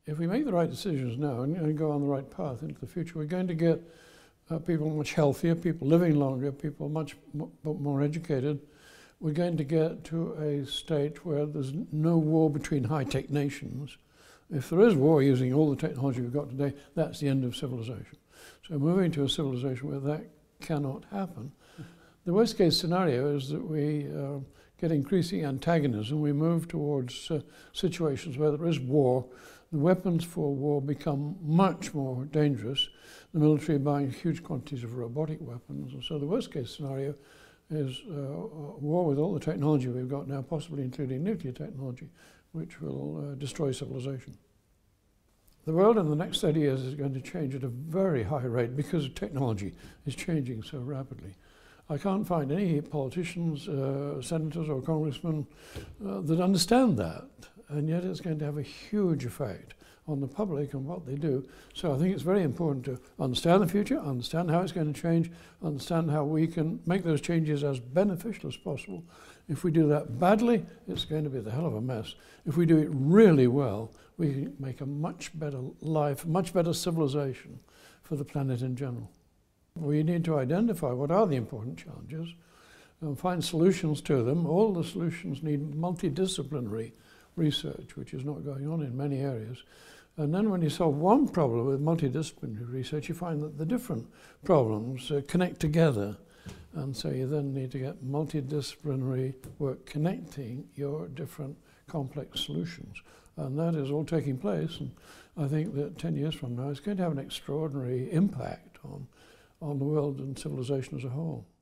if we make the right decisions now and go on the right path into the future, we're going to get people much healthier, people living longer, people much more educated. We're going to get to a state where there's no war between high-tech nations. If there is war using all the technology we've got today, that's the end of civilization. So moving to a civilization where that cannot happen. The worst case scenario is that we get increasing antagonism. We move towards situations where there is war. The weapons for war become much more dangerous. The military buying huge quantities of robotic weapons. And so the worst case scenario is war with all the technology we've got now, possibly including nuclear technology, which will destroy civilization. The world in the next 30 years is going to change at a very high rate because technology is changing so rapidly. I can't find any politicians, senators or congressmen that understand that, and yet it's going to have a huge effect on the public and what they do. So I think it's very important to understand the future, understand how it's going to change, understand how we can make those changes as beneficial as possible. If we do that badly, it's going to be the hell of a mess. If we do it really well, we can make a much better life, much better civilization for the planet in general. We need to identify what are the important challenges and find solutions to them. All the solutions need multidisciplinary research, which is not going on in many areas. And then when you solve one problem with multidisciplinary research, you find that the different problems connect together. And so you then need to get multidisciplinary work connecting your different complex solutions. And that is all taking place. And I think that 10 years from now, it's going to have an extraordinary impact on the world and civilization as a whole.